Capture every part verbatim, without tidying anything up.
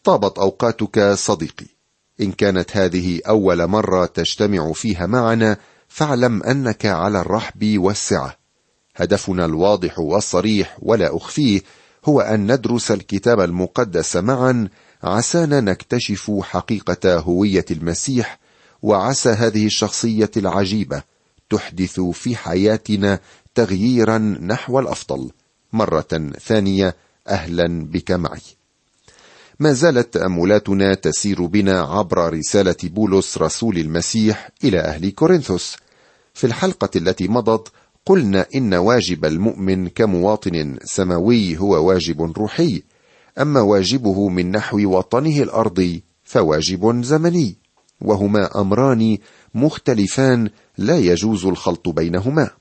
طابت أوقاتك صديقي. إن كانت هذه أول مرة تجتمع فيها معنا فاعلم أنك على الرحب والسعة. هدفنا الواضح والصريح ولا أخفيه هو أن ندرس الكتاب المقدس معا، عسانا نكتشف حقيقة هوية المسيح، وعسى هذه الشخصية العجيبة تحدث في حياتنا تغييرا نحو الأفضل. مرة ثانية أهلا بك معي. ما زالت تأملاتنا تسير بنا عبر رسالة بولس رسول المسيح إلى أهل كورنثوس. في الحلقة التي مضت قلنا إن واجب المؤمن كمواطن سماوي هو واجب روحي، أما واجبه من نحو وطنه الأرضي فواجب زمني، وهما أمران مختلفان لا يجوز الخلط بينهما.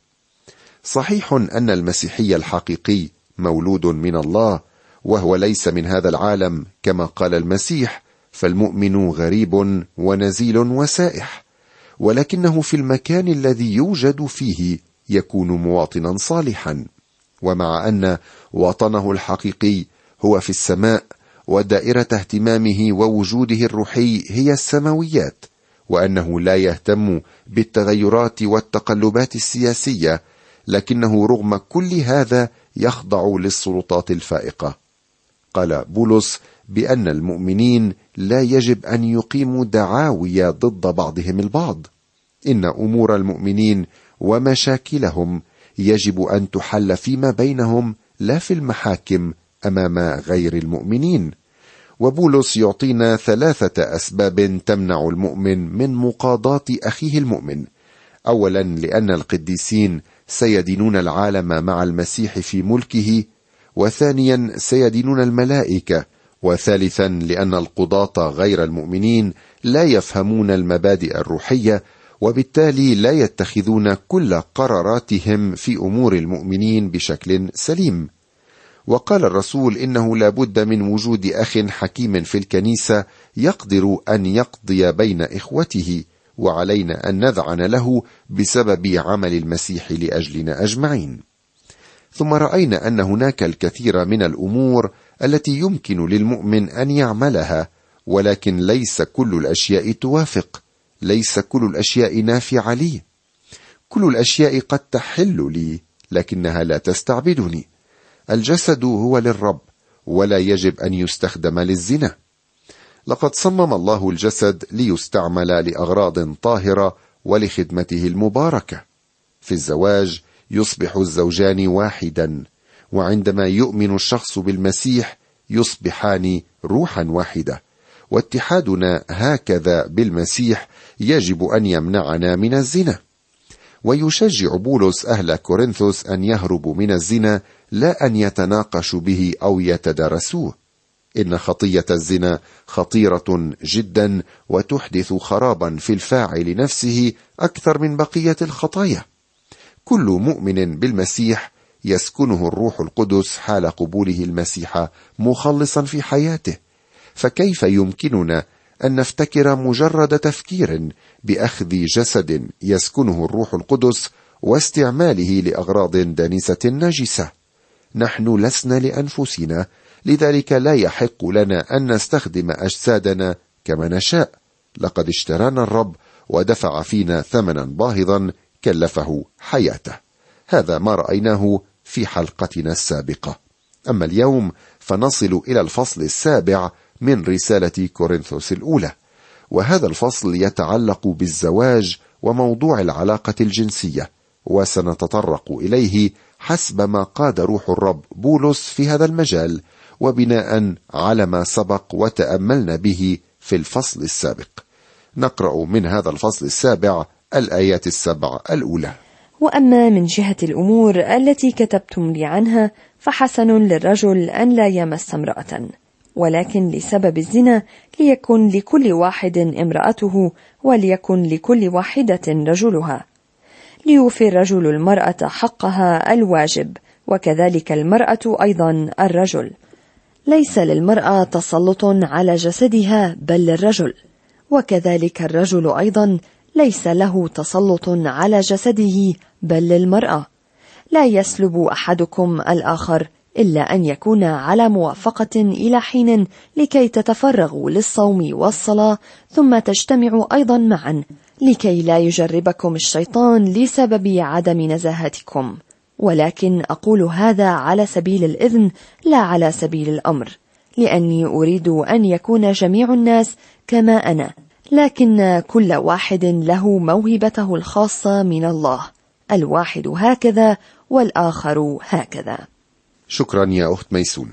صحيح أن المسيحي الحقيقي مولود من الله، وهو ليس من هذا العالم كما قال المسيح، فالمؤمن غريب ونزيل وسائح، ولكنه في المكان الذي يوجد فيه يكون مواطنا صالحا. ومع أن وطنه الحقيقي هو في السماء، ودائرة اهتمامه ووجوده الروحي هي السماويات، وأنه لا يهتم بالتغيرات والتقلبات السياسية، لكنه رغم كل هذا يخضع للسلطات الفائقة. قال بولس بأن المؤمنين لا يجب أن يقيموا دعاوي ضد بعضهم البعض. إن أمور المؤمنين ومشاكلهم يجب أن تحل فيما بينهم، لا في المحاكم أمام غير المؤمنين. وبولس يعطينا ثلاثة أسباب تمنع المؤمن من مقاضاة أخيه المؤمن. أولا، لأن القديسين سيدينون العالم مع المسيح في ملكه، وثانيا سيدينون الملائكة، وثالثا لأن القضاة غير المؤمنين لا يفهمون المبادئ الروحية، وبالتالي لا يتخذون كل قراراتهم في أمور المؤمنين بشكل سليم. وقال الرسول إنه لا بد من وجود أخ حكيم في الكنيسة يقدر أن يقضي بين إخوته، وعلينا أن نذعن له بسبب عمل المسيح لأجلنا أجمعين. ثم رأينا أن هناك الكثير من الأمور التي يمكن للمؤمن أن يعملها، ولكن ليس كل الأشياء توافق، ليس كل الأشياء نافعة لي. كل الأشياء قد تحل لي لكنها لا تستعبدني. الجسد هو للرب ولا يجب أن يستخدم للزنا. لقد صمم الله الجسد ليستعمل لأغراض طاهرة ولخدمته المباركة. في الزواج يصبح الزوجان واحدا، وعندما يؤمن الشخص بالمسيح يصبحان روحا واحدة. واتحادنا هكذا بالمسيح يجب أن يمنعنا من الزنا. ويشجع بولس أهل كورنثوس أن يهربوا من الزنا، لا أن يتناقشوا به أو يتدارسوه. إن خطية الزنا خطيرة جدا، وتحدث خرابا في الفاعل نفسه أكثر من بقية الخطايا. كل مؤمن بالمسيح يسكنه الروح القدس حال قبوله المسيح مخلصا في حياته، فكيف يمكننا أن نفتكر مجرد تفكير بأخذ جسد يسكنه الروح القدس واستعماله لأغراض دانسة نجسة؟ نحن لسنا لأنفسنا، لذلك لا يحق لنا أن نستخدم أجسادنا كما نشاء. لقد اشترانا الرب ودفع فينا ثمنا باهظا كلفه حياته. هذا ما رأيناه في حلقتنا السابقة. أما اليوم فنصل إلى الفصل السابع من رسالة كورنثوس الأولى، وهذا الفصل يتعلق بالزواج وموضوع العلاقة الجنسية، وسنتطرق إليه حسب ما قاد روح الرب بولس في هذا المجال، وبناء على ما سبق وتأملنا به في الفصل السابق. نقرأ من هذا الفصل السابع الآيات السبع الأولى. وأما من جهة الأمور التي كتبتم لي عنها فحسن للرجل أن لا يمس امرأة، ولكن لسبب الزنا ليكن لكل واحد امرأته، وليكن لكل واحدة رجلها، ليوفي الرجل المرأة حقها الواجب، وكذلك المرأة أيضا الرجل. ليس للمرأة تسلط على جسدها بل للرجل، وكذلك الرجل أيضا ليس له تسلط على جسده بل للمرأة. لا يسلب أحدكم الآخر، إلا أن يكون على موافقة إلى حين لكي تتفرغوا للصوم والصلاة، ثم تجتمعوا أيضا معا لكي لا يجربكم الشيطان لسبب عدم نزاهتكم. ولكن أقول هذا على سبيل الإذن لا على سبيل الأمر، لأني أريد أن يكون جميع الناس كما أنا، لكن كل واحد له موهبته الخاصة من الله، الواحد هكذا والآخر هكذا. شكرا يا أخت ميسون.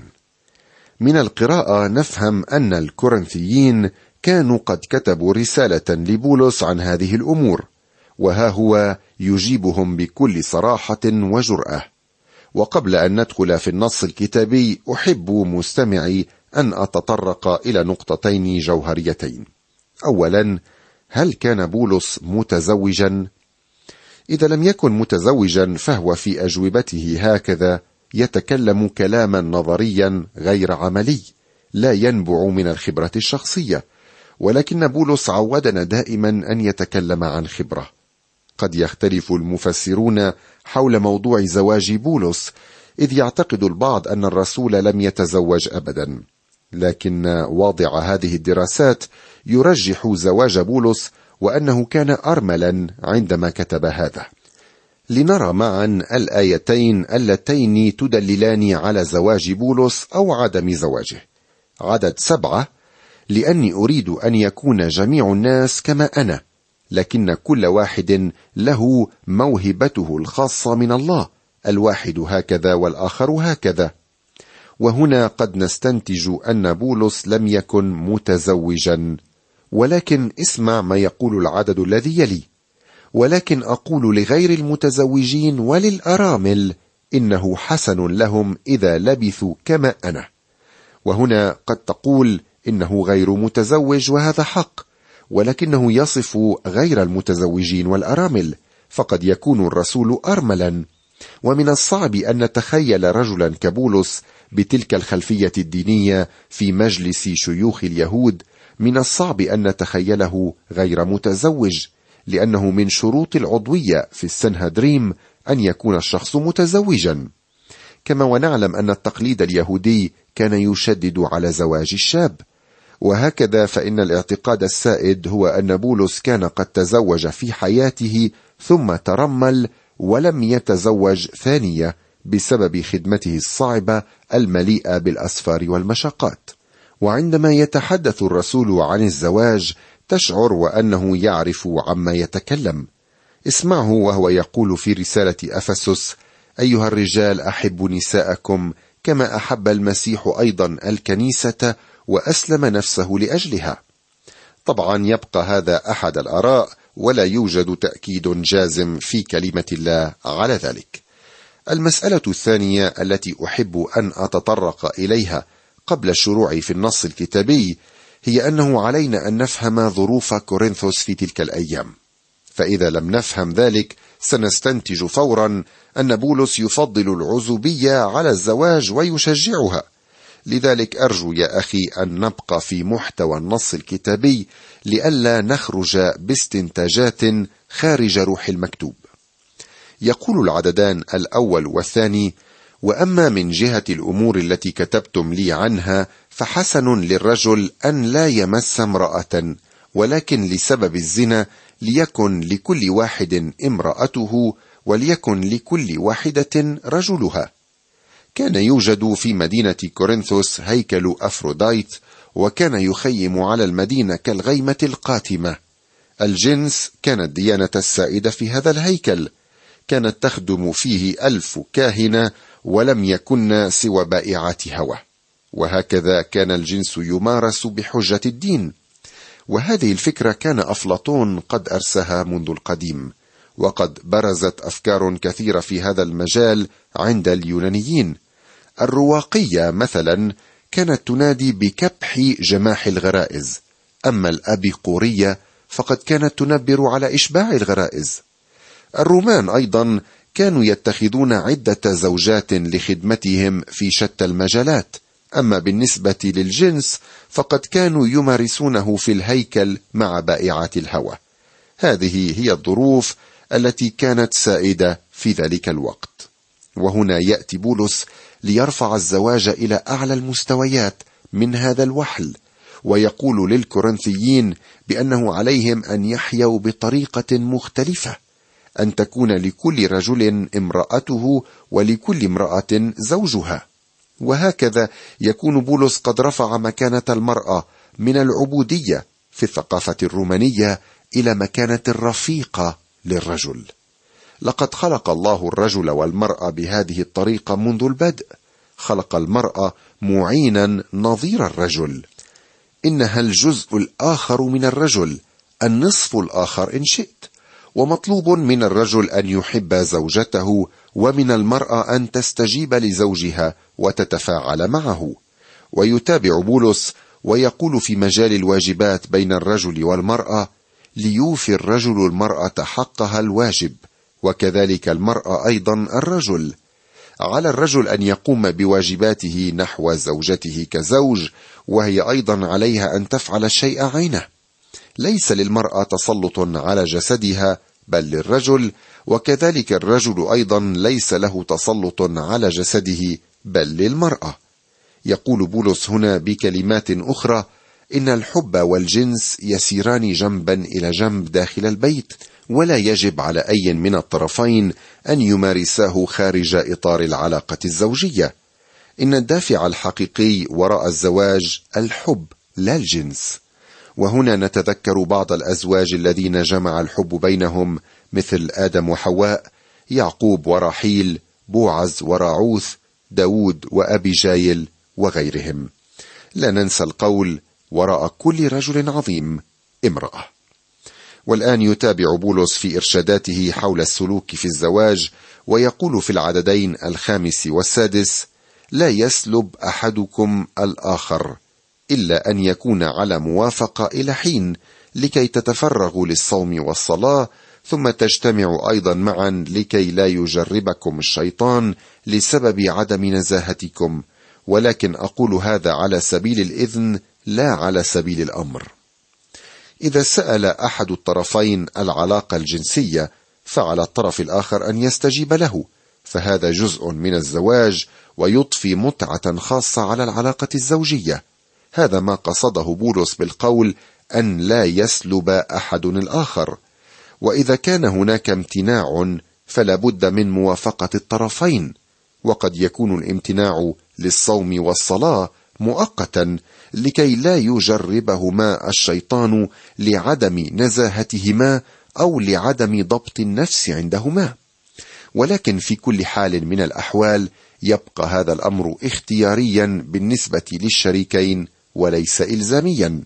من القراءة نفهم أن الكورنثيين كانوا قد كتبوا رسالة لبولس عن هذه الأمور، وها هو يجيبهم بكل صراحة وجرأة. وقبل أن ندخل في النص الكتابي أحب مستمعي أن أتطرق إلى نقطتين جوهريتين. أولا، هل كان بولس متزوجا؟ إذا لم يكن متزوجا فهو في أجوبته هكذا يتكلم كلاما نظريا غير عملي لا ينبع من الخبرة الشخصية، ولكن بولس عودنا دائما أن يتكلم عن خبرة. قد يختلف المفسرون حول موضوع زواج بولس، إذ يعتقد البعض أن الرسول لم يتزوج أبدا، لكن واضع هذه الدراسات يرجح زواج بولس وأنه كان أرملا عندما كتب هذا. لنرى معا الآيتين اللتين تدللان على زواج بولس أو عدم زواجه. عدد سبعة: لأني أريد أن يكون جميع الناس كما أنا، لكن كل واحد له موهبته الخاصة من الله، الواحد هكذا والآخر هكذا. وهنا قد نستنتج أن بولس لم يكن متزوجا، ولكن اسمع ما يقول العدد الذي يلي: ولكن أقول لغير المتزوجين وللأرامل إنه حسن لهم إذا لبثوا كما أنا. وهنا قد تقول إنه غير متزوج، وهذا حق، ولكنه يصف غير المتزوجين والأرامل، فقد يكون الرسول أرملا. ومن الصعب أن نتخيل رجلا كبولس بتلك الخلفية الدينية في مجلس شيوخ اليهود، من الصعب أن نتخيله غير متزوج، لأنه من شروط العضوية في السنهدريم أن يكون الشخص متزوجا. كما ونعلم أن التقليد اليهودي كان يشدد على زواج الشاب، وهكذا فإن الاعتقاد السائد هو أن بولس كان قد تزوج في حياته ثم ترمل ولم يتزوج ثانية بسبب خدمته الصعبة المليئة بالأسفار والمشقات. وعندما يتحدث الرسول عن الزواج تشعر وأنه يعرف عما يتكلم. اسمعه وهو يقول في رسالة أفسس: أيها الرجال أحبوا نساءكم كما أحب المسيح أيضا الكنيسة وأسلم نفسه لأجلها. طبعا يبقى هذا أحد الآراء، ولا يوجد تأكيد جازم في كلمة الله على ذلك. المسألة الثانية التي أحب أن أتطرق إليها قبل الشروع في النص الكتابي هي أنه علينا أن نفهم ظروف كورنثوس في تلك الأيام، فإذا لم نفهم ذلك سنستنتج فورا أن بولس يفضل العزوبية على الزواج ويشجعها. لذلك أرجو يا أخي أن نبقى في محتوى النص الكتابي لئلا نخرج باستنتاجات خارج روح المكتوب. يقول العددان الأول والثاني: وأما من جهة الأمور التي كتبتم لي عنها فحسن للرجل أن لا يمس امرأة، ولكن لسبب الزنا ليكن لكل واحد امرأته وليكن لكل واحدة رجلها. كان يوجد في مدينة كورنثوس هيكل أفروديت، وكان يخيم على المدينة كالغيمة القاتمة. الجنس كانت ديانة السائدة في هذا الهيكل، كانت تخدم فيه ألف كاهنة ولم يكن سوى بائعات هوى، وهكذا كان الجنس يمارس بحجة الدين. وهذه الفكرة كان أفلاطون قد أرساها منذ القديم، وقد برزت أفكار كثيرة في هذا المجال عند اليونانيين. الرواقية مثلا كانت تنادي بكبح جماح الغرائز، أما الأبيقورية فقد كانت تنبر على إشباع الغرائز. الرومان أيضا كانوا يتخذون عدة زوجات لخدمتهم في شتى المجالات، أما بالنسبة للجنس فقد كانوا يمارسونه في الهيكل مع بائعات الهوى. هذه هي الظروف التي كانت سائدة في ذلك الوقت. وهنا يأتي بولس ليرفع الزواج إلى أعلى المستويات من هذا الوحل، ويقول للكورنثيين بأنه عليهم أن يحيوا بطريقة مختلفة، أن تكون لكل رجل امرأته ولكل امرأة زوجها. وهكذا يكون بولس قد رفع مكانة المرأة من العبودية في الثقافة الرومانية إلى مكانة الرفيقة للرجل. لقد خلق الله الرجل والمرأة بهذه الطريقة منذ البدء. خلق المرأة معينا نظير الرجل، إنها الجزء الآخر من الرجل، النصف الآخر إن شئت، ومطلوب من الرجل أن يحب زوجته، ومن المرأة أن تستجيب لزوجها وتتفاعل معه. ويتابع بولس ويقول في مجال الواجبات بين الرجل والمرأة: ليوفي الرجل المرأة حقها الواجب، وكذلك المرأة أيضا الرجل. على الرجل أن يقوم بواجباته نحو زوجته كزوج، وهي أيضا عليها أن تفعل الشيء عينه. ليس للمرأة تسلط على جسدها بل للرجل، وكذلك الرجل أيضا ليس له تسلط على جسده بل للمرأة. يقول بولس هنا بكلمات أخرى إن الحب والجنس يسيران جنبا إلى جنب داخل البيت، ولا يجب على أي من الطرفين أن يمارساه خارج إطار العلاقة الزوجية. إن الدافع الحقيقي وراء الزواج الحب لا الجنس. وهنا نتذكر بعض الأزواج الذين جمع الحب بينهم، مثل آدم وحواء، يعقوب وراحيل، بوعز وراعوث، داود وأبيجايل وغيرهم. لا ننسى القول: وراء كل رجل عظيم امرأة. والآن يتابع بولس في إرشاداته حول السلوك في الزواج، ويقول في العددين الخامس والسادس: لا يسلب أحدكم الآخر، إلا أن يكون على موافقة إلى حين، لكي تتفرغوا للصوم والصلاة، ثم تجتمعوا أيضا معا لكي لا يجربكم الشيطان لسبب عدم نزاهتكم، ولكن أقول هذا على سبيل الإذن لا على سبيل الأمر. إذا سأل أحد الطرفين العلاقة الجنسية، فعلى الطرف الآخر أن يستجيب له، فهذا جزء من الزواج ويضفي متعة خاصة على العلاقة الزوجية. هذا ما قصده بولس بالقول أن لا يسلب أحد الآخر. وإذا كان هناك امتناع فلا بد من موافقة الطرفين، وقد يكون الامتناع للصوم والصلاة مؤقتا لكي لا يجربهما الشيطان لعدم نزاهتهما أو لعدم ضبط النفس عندهما. ولكن في كل حال من الأحوال يبقى هذا الأمر اختياريا بالنسبة للشريكين وليس إلزاميا،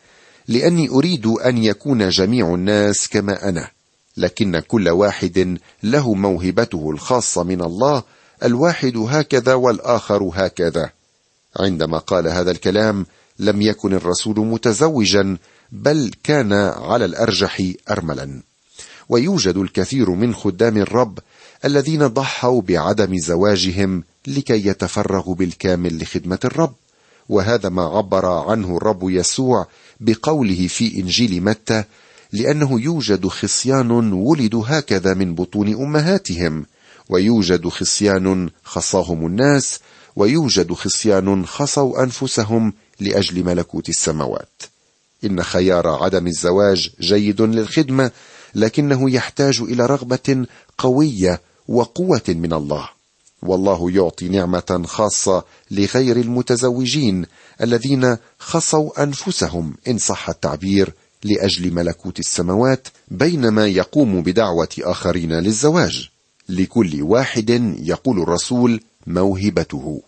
لأني أريد أن يكون جميع الناس كما أنا، لكن كل واحد له موهبته الخاصة من الله، الواحد هكذا والآخر هكذا. عندما قال هذا الكلام لم يكن الرسول متزوجا، بل كان على الأرجح أرملا. ويوجد الكثير من خدام الرب الذين ضحوا بعدم زواجهم لكي يتفرغوا بالكامل لخدمة الرب، وهذا ما عبر عنه الرب يسوع بقوله في إنجيل متى: لأنه يوجد خصيان ولدوا هكذا من بطون أمهاتهم، ويوجد خصيان خصاهم الناس، ويوجد خصيان خصوا أنفسهم لأجل ملكوت السماوات. إن خيار عدم الزواج جيد للخدمة، لكنه يحتاج إلى رغبة قوية وقوة من الله. والله يعطي نعمة خاصة لغير المتزوجين الذين خصوا أنفسهم إن صح التعبير لأجل ملكوت السماوات، بينما يقوم بدعوة آخرين للزواج. لكل واحد، يقول الرسول، موهبته.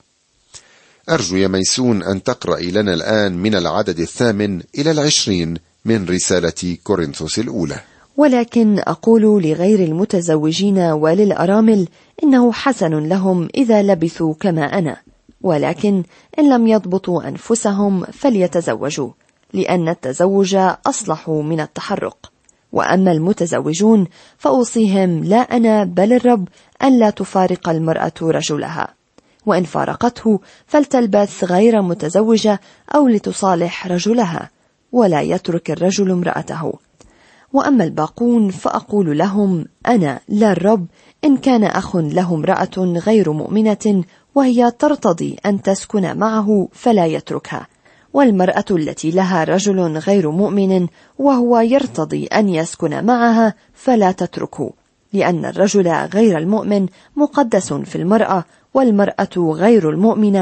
أرجو يا ميسون أن تقرأ لنا الآن من العدد الثامن إلى العشرين من رسالة كورنثوس الأولى. ولكن أقول لغير المتزوجين وللأرامل إنه حسن لهم إذا لبثوا كما أنا، ولكن إن لم يضبطوا أنفسهم فليتزوجوا، لأن التزوج أصلح من التحرق. وأما المتزوجون فأوصيهم لا أنا بل الرب أن لا تفارق المرأة رجلها، وإن فارقته فلتلبث غير متزوجة أو لتصالح رجلها، ولا يترك الرجل امرأته. وأما الباقون فأقول لهم أنا لا الرب: إن كان أخ له امرأة غير مؤمنة وهي ترتضي أن تسكن معه فلا يتركها، والمرأة التي لها رجل غير مؤمن وهو يرتضي أن يسكن معها فلا تتركه، لأن الرجل غير المؤمن مقدس في المرأة، والمرأة غير المؤمنة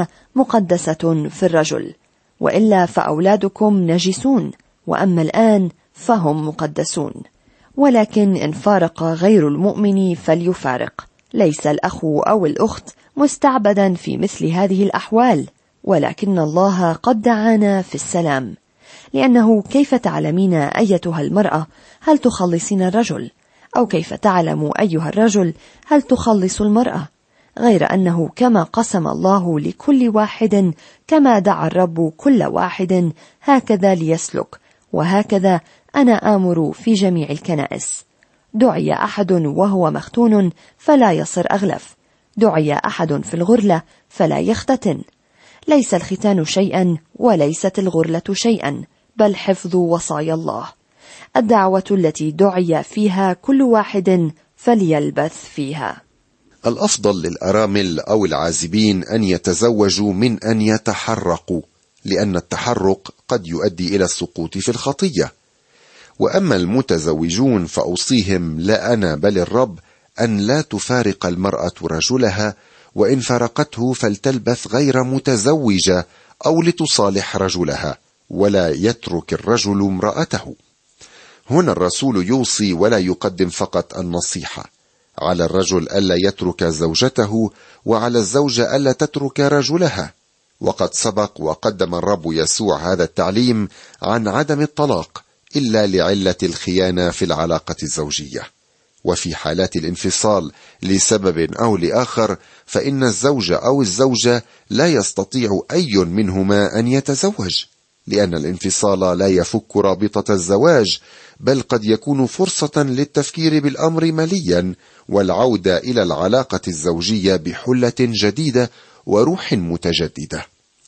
مقدسة في الرجل. وإلا فأولادكم نجسون، وأما الآن فهم مقدسون. ولكن إن فارق غير المؤمن فليفارق. ليس الأخ أو الأخت مستعبدا في مثل هذه الأحوال، ولكن الله قد دعانا في السلام. لأنه كيف تعلمين أيتها المرأة هل تخلصين الرجل، أو كيف تعلم أيها الرجل هل تخلص المرأة؟ غير أنه كما قسم الله لكل واحد كما دعا الرب كل واحد هكذا ليسلك، وهكذا أنا آمر في جميع الكنائس. دعي أحد وهو مختون فلا يصر أغلف، دعي أحد في الغرلة فلا يختتن. ليس الختان شيئا وليست الغرلة شيئا، بل حفظ وصايا الله. الدعوة التي دعي فيها كل واحد فليلبث فيها. الأفضل للأرامل أو العازبين أن يتزوجوا من أن يتحرقوا، لأن التحرق قد يؤدي إلى السقوط في الخطية. وأما المتزوجون فأوصيهم لا أنا بل الرب أن لا تفارق المرأة رجلها، وإن فارقته فلتلبث غير متزوجة أو لتصالح رجلها، ولا يترك الرجل امرأته. هنا الرسول يوصي ولا يقدم فقط النصيحة. على الرجل ألا يترك زوجته، وعلى الزوجة ألا تترك رجلها. وقد سبق وقدم الرب يسوع هذا التعليم عن عدم الطلاق إلا لعلة الخيانة في العلاقة الزوجية. وفي حالات الانفصال لسبب أو لآخر، فإن الزوج أو الزوجة لا يستطيع أي منهما أن يتزوج، لأن الانفصال لا يفك رابطة الزواج، بل قد يكون فرصة للتفكير بالأمر مليا والعودة إلى العلاقة الزوجية بحلة جديدة وروح متجددة.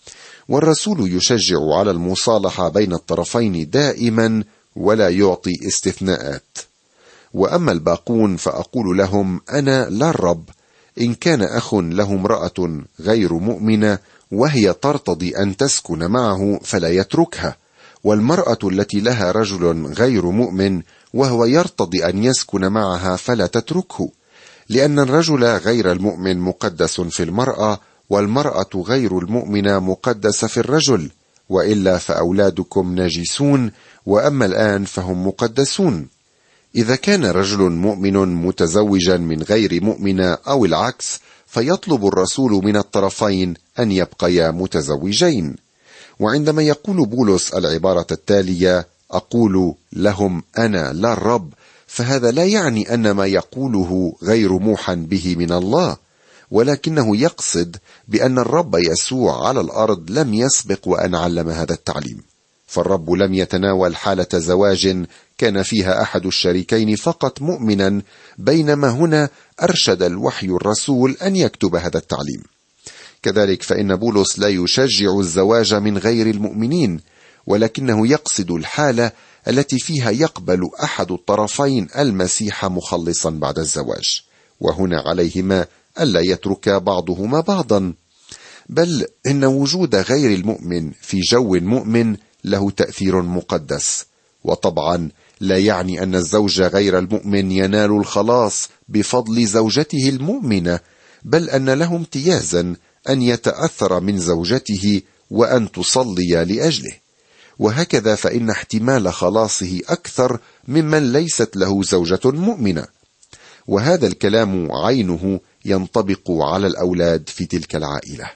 والرسول يشجع على المصالحة بين الطرفين دائما ولا يعطي استثناءات. وأما الباقون فأقول لهم أنا لا الرب، إن كان أخ له امرأة غير مؤمنة وهي ترتضي أن تسكن معه فلا يتركها، والمرأة التي لها رجل غير مؤمن وهو يرتضي أن يسكن معها فلا تتركه، لأن الرجل غير المؤمن مقدس في المرأة، والمرأة غير المؤمنة مقدسة في الرجل. وإلا فأولادكم نجسون، وأما الآن فهم مقدسون. إذا كان رجل مؤمن متزوجا من غير مؤمنة أو العكس، فيطلب الرسول من الطرفين أن يبقيا متزوجين. وعندما يقول بولس العبارة التالية أقول لهم أنا لا الرب، فهذا لا يعني أن ما يقوله غير موحى به من الله، ولكنه يقصد بأن الرب يسوع على الأرض لم يسبق وأن علم هذا التعليم. فالرب لم يتناول حالة زواج كان فيها أحد الشريكين فقط مؤمنا، بينما هنا أرشد الوحي الرسول أن يكتب هذا التعليم. كذلك فإن بولس لا يشجع الزواج من غير المؤمنين، ولكنه يقصد الحالة التي فيها يقبل أحد الطرفين المسيح مخلصا بعد الزواج، وهنا عليهما ألا يترك بعضهما بعضا. بل إن وجود غير المؤمن في جو مؤمن له تأثير مقدس. وطبعا لا يعني أن الزوج غير المؤمن ينال الخلاص بفضل زوجته المؤمنة، بل أن له امتيازا أن يتأثر من زوجته وأن تصلي لأجله. وهكذا فإن احتمال خلاصه أكثر ممن ليست له زوجة مؤمنة. وهذا الكلام عينه ينطبق على الأولاد في تلك العائلة.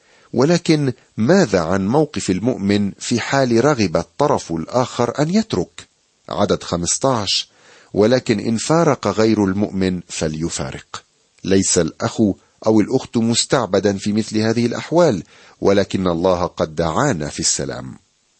ولكن ماذا عن موقف المؤمن في حال رغب الطرف الآخر أن يترك؟ عدد خمسة عشر: ولكن إن فارق غير المؤمن فليفارق. ليس الأخ أو الأخت مستعبدا في مثل هذه الأحوال، ولكن الله قد دعانا في السلام.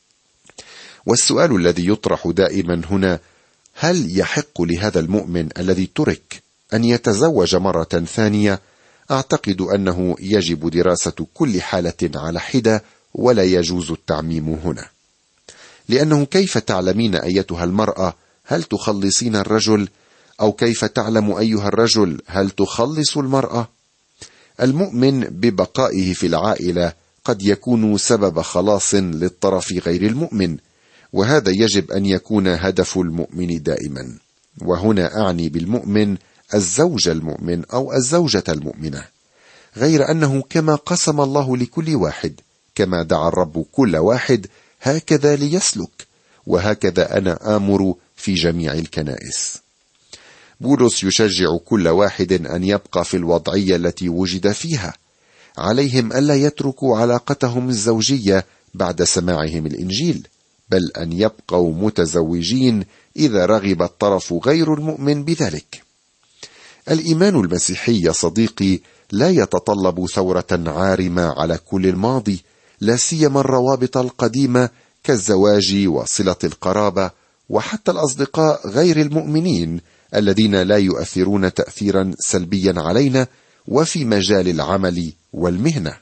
والسؤال الذي يطرح دائما هنا: هل يحق لهذا المؤمن الذي ترك أن يتزوج مرة ثانية؟ أعتقد أنه يجب دراسة كل حالة على حدة، ولا يجوز التعميم هنا. لأنه كيف تعلمين أيتها المرأة هل تخلصين الرجل؟ أو كيف تعلم أيها الرجل هل تخلص المرأة؟ المؤمن ببقائه في العائلة قد يكون سبب خلاص للطرف غير المؤمن، وهذا يجب أن يكون هدف المؤمن دائما. وهنا أعني بالمؤمن الزوج المؤمن أو الزوجة المؤمنة، غير أنه كما قسم الله لكل واحد، كما دعا الرب كل واحد هكذا ليسلك، وهكذا أنا آمر في جميع الكنائس. بولس يشجع كل واحد أن يبقى في الوضعية التي وجد فيها. عليهم ألا يتركوا علاقتهم الزوجية بعد سماعهم الإنجيل، بل أن يبقوا متزوجين إذا رغب الطرف غير المؤمن بذلك. الإيمان المسيحي يا صديقي لا يتطلب ثورة عارمة على كل الماضي، لا سيما الروابط القديمة كالزواج وصلة القرابة، وحتى الأصدقاء غير المؤمنين الذين لا يؤثرون تأثيرا سلبيا علينا وفي مجال العمل والمهنة.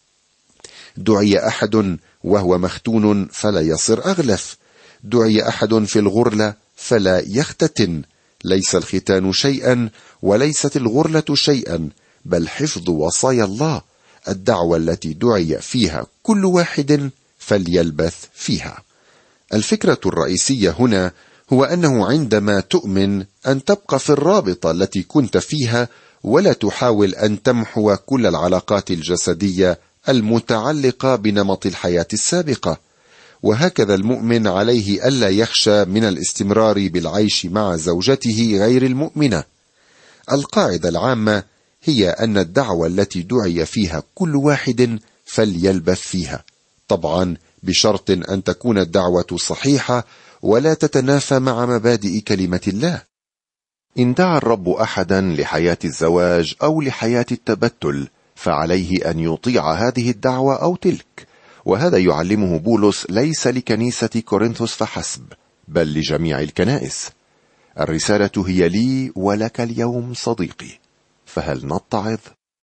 دعي أحد وهو مختون فلا يصر أغلف، دعي أحد في الغرلة فلا يختتن. ليس الختان شيئا وليست الغرلة شيئا، بل حفظ وصايا الله، الدعوة التي دعي فيها كل واحد فليلبث فيها. الفكرة الرئيسية هنا هو أنه عندما تؤمن أن تبقى في الرابطة التي كنت فيها، ولا تحاول أن تمحو كل العلاقات الجسدية المتعلقة بنمط الحياة السابقة. وهكذا المؤمن عليه ألا يخشى من الاستمرار بالعيش مع زوجته غير المؤمنة. القاعدة العامة هي أن الدعوة التي دعي فيها كل واحد فليلبث فيها، طبعا بشرط أن تكون الدعوة صحيحة ولا تتنافى مع مبادئ كلمة الله. إن دعا الرب أحدا لحياة الزواج أو لحياة التبتل، فعليه أن يطيع هذه الدعوة أو تلك، وهذا يعلمه بولس ليس لكنيسة كورنثوس فحسب، بل لجميع الكنائس. الرسالة هي لي ولك اليوم صديقي، فهل نتعظ؟